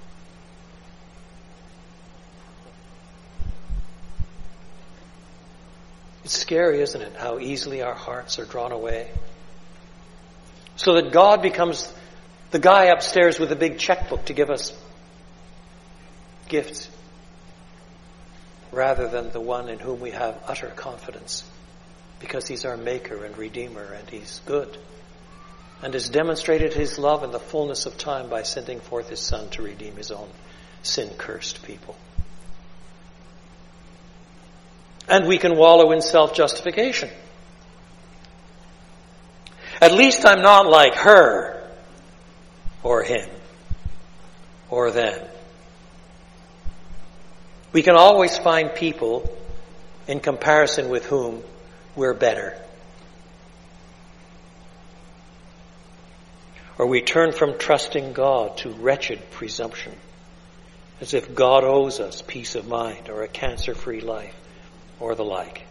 It's scary, isn't it, how easily our hearts are drawn away. So that God becomes the guy upstairs with a big checkbook to give us gifts, rather than the one in whom we have utter confidence, because he's our maker and redeemer, and he's good, and has demonstrated his love in the fullness of time by sending forth his Son to redeem his own sin-cursed people. And we can wallow in self-justification. At least I'm not like her, or him, or them. We can always find people in comparison with whom we're better. Or we turn from trusting God to wretched presumption, as if God owes us peace of mind or a cancer-free life or the like.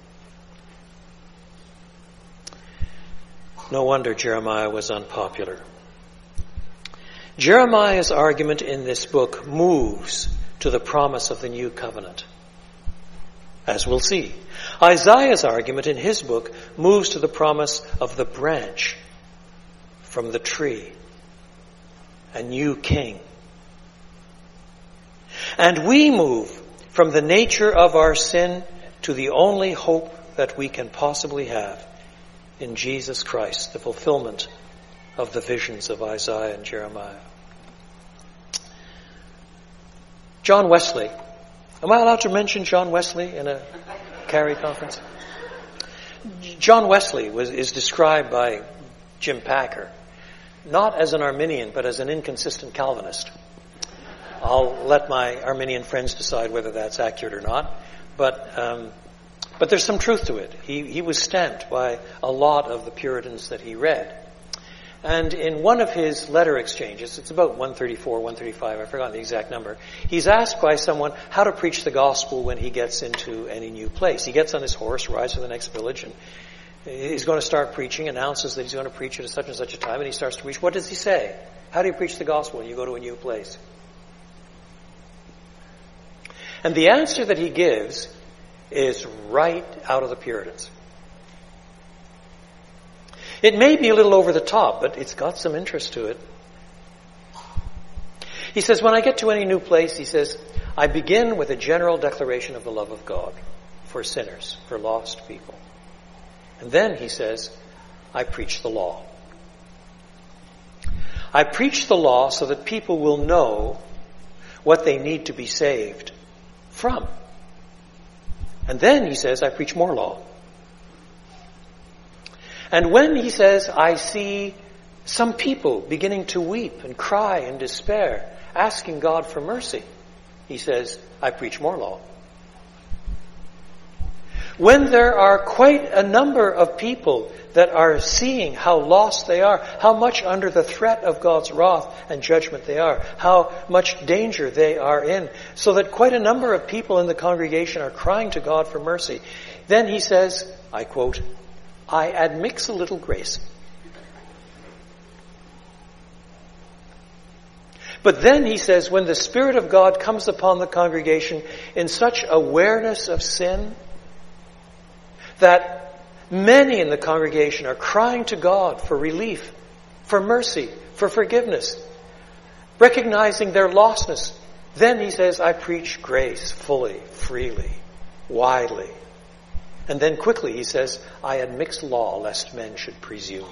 No wonder Jeremiah was unpopular. Jeremiah's argument in this book moves to the promise of the new covenant, as we'll see. Isaiah's argument in his book moves to the promise of the branch from the tree, a new king. And we move from the nature of our sin to the only hope that we can possibly have in Jesus Christ, the fulfillment of the visions of Isaiah and Jeremiah. John Wesley. Am I allowed to mention John Wesley in a Carey conference? John Wesley is described by Jim Packer not as an Arminian, but as an inconsistent Calvinist. I'll let my Arminian friends decide whether that's accurate or not. But there's some truth to it. He was stamped by a lot of the Puritans that he read. And in one of his letter exchanges, it's about 134, 135, I've forgotten the exact number, he's asked by someone how to preach the gospel when he gets into any new place. He gets on his horse, rides to the next village, and he's going to start preaching, announces that he's going to preach at such and such a time, and he starts to preach. What does he say? How do you preach the gospel when you go to a new place? And the answer that he gives is right out of the Puritans. It may be a little over the top, but it's got some interest to it. He says, when I get to any new place, he says, I begin with a general declaration of the love of God for sinners, for lost people. And then, he says, I preach the law. I preach the law so that people will know what they need to be saved from. And then, he says, I preach more law. And when, he says, I see some people beginning to weep and cry in despair, asking God for mercy, he says, I preach more law. When there are quite a number of people that are seeing how lost they are, how much under the threat of God's wrath and judgment they are, how much danger they are in, so that quite a number of people in the congregation are crying to God for mercy, then he says, I quote, I admix a little grace. But then he says, when the Spirit of God comes upon the congregation in such awareness of sin that many in the congregation are crying to God for relief, for mercy, for forgiveness, recognizing their lostness, then he says, I preach grace fully, freely, widely. And then quickly he says, I admix law lest men should presume.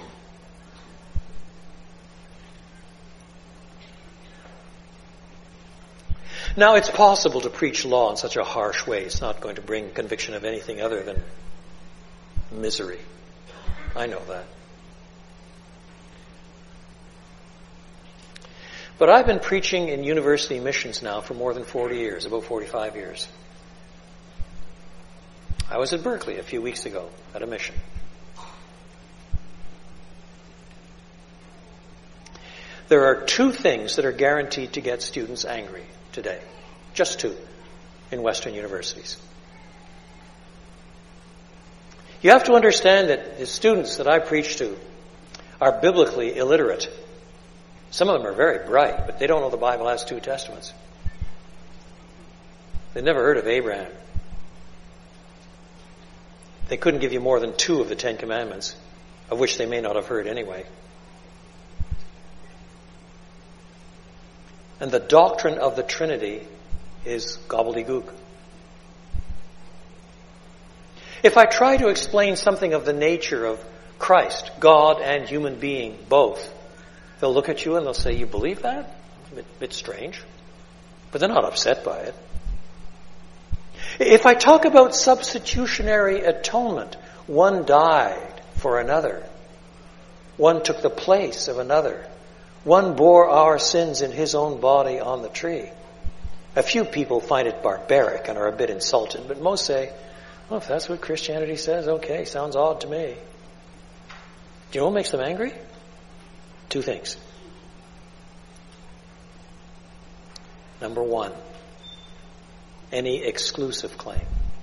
Now, it's possible to preach law in such a harsh way. It's not going to bring conviction of anything other than misery. I know that. But I've been preaching in university missions now for more than 40 years, about 45 years. I was at Berkeley a few weeks ago at a mission. There are two things that are guaranteed to get students angry today. Just two in Western universities. You have to understand that the students that I preach to are biblically illiterate. Some of them are very bright, but they don't know the Bible has two testaments. They've never heard of Abraham. They couldn't give you more than 2 of the 10 Commandments, of which they may not have heard anyway. And the doctrine of the Trinity is gobbledygook. If I try to explain something of the nature of Christ, God and human being, both, they'll look at you and they'll say, you believe that? It's a bit strange. But they're not upset by it. If I talk about substitutionary atonement, one died for another. One took the place of another. One bore our sins in his own body on the tree. A few people find it barbaric and are a bit insulted, but most say, well, if that's what Christianity says, okay, sounds odd to me. Do you know what makes them angry? 2 things. Number 1, any exclusive claim.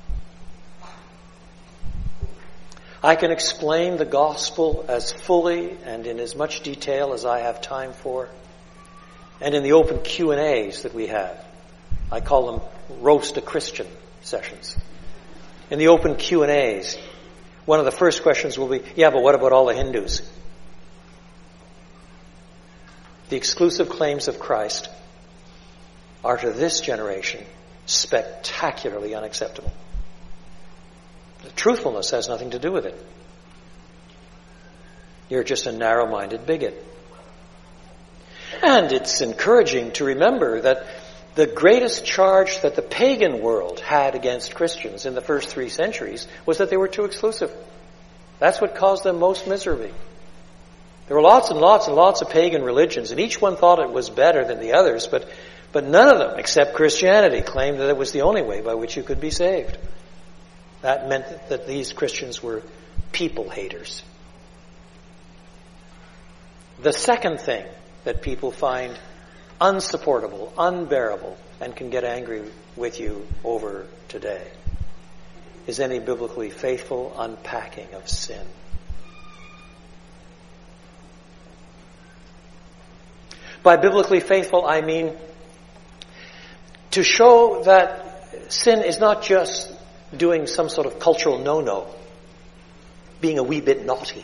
I can explain the gospel as fully and in as much detail as I have time for. And in the open Q&As that we have, I call them Roast a Christian sessions. In the open Q&As, one of the first questions will be, yeah, but what about all the Hindus? The exclusive claims of Christ are to this generation spectacularly unacceptable. The truthfulness has nothing to do with it. You're just a narrow-minded bigot. And it's encouraging to remember that the greatest charge that the pagan world had against Christians in the first 3 centuries was that they were too exclusive. That's what caused them most misery. There were lots and lots and lots of pagan religions, and each one thought it was better than the others, but none of them, except Christianity, claimed that it was the only way by which you could be saved. That meant that these Christians were people haters. The second thing that people find unsupportable, unbearable, and can get angry with you over today is any biblically faithful unpacking of sin. By biblically faithful, I mean to show that sin is not just doing some sort of cultural no-no, being a wee bit naughty,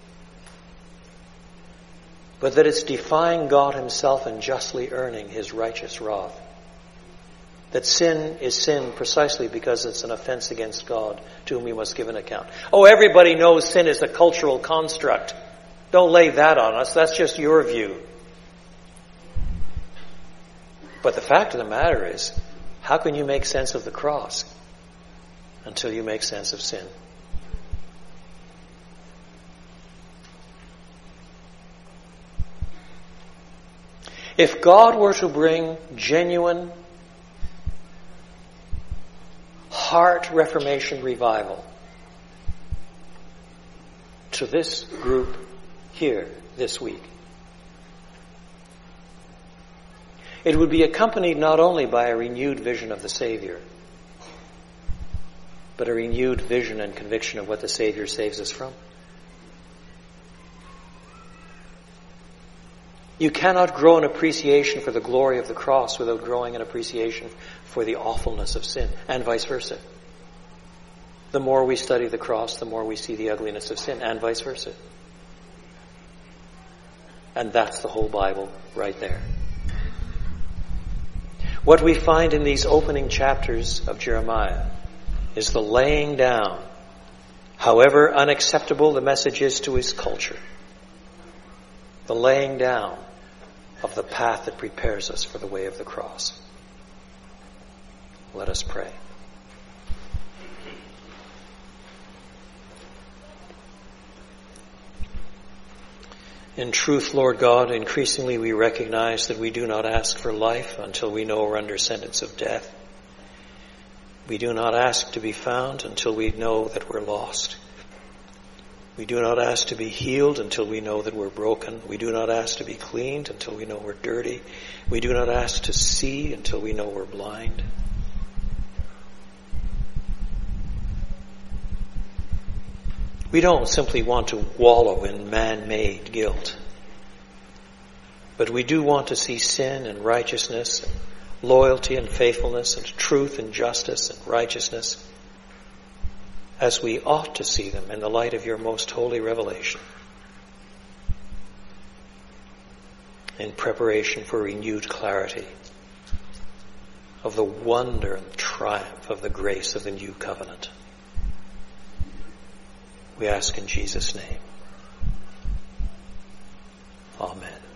but that it's defying God himself and justly earning his righteous wrath. That sin is sin precisely because it's an offense against God to whom we must give an account. Oh, everybody knows sin is a cultural construct. Don't lay that on us. That's just your view. But the fact of the matter is, how can you make sense of the cross until you make sense of sin? If God were to bring genuine heart reformation revival to this group here this week. It would be accompanied not only by a renewed vision of the Savior, but a renewed vision and conviction of what the Savior saves us from. You cannot grow an appreciation for the glory of the cross without growing an appreciation for the awfulness of sin, and vice versa. The more we study the cross, the more we see the ugliness of sin, and vice versa. And that's the whole Bible right there. What we find in these opening chapters of Jeremiah is the laying down, however unacceptable the message is to his culture, the laying down of the path that prepares us for the way of the cross. Let us pray. In truth, Lord God, increasingly we recognize that we do not ask for life until we know we're under sentence of death. We do not ask to be found until we know that we're lost. We do not ask to be healed until we know that we're broken. We do not ask to be cleaned until we know we're dirty. We do not ask to see until we know we're blind. We don't simply want to wallow in man-made guilt, but we do want to see sin and righteousness, and loyalty and faithfulness, and truth and justice and righteousness as we ought to see them in the light of your most holy revelation, in preparation for renewed clarity of the wonder and triumph of the grace of the new covenant. We ask in Jesus' name. Amen.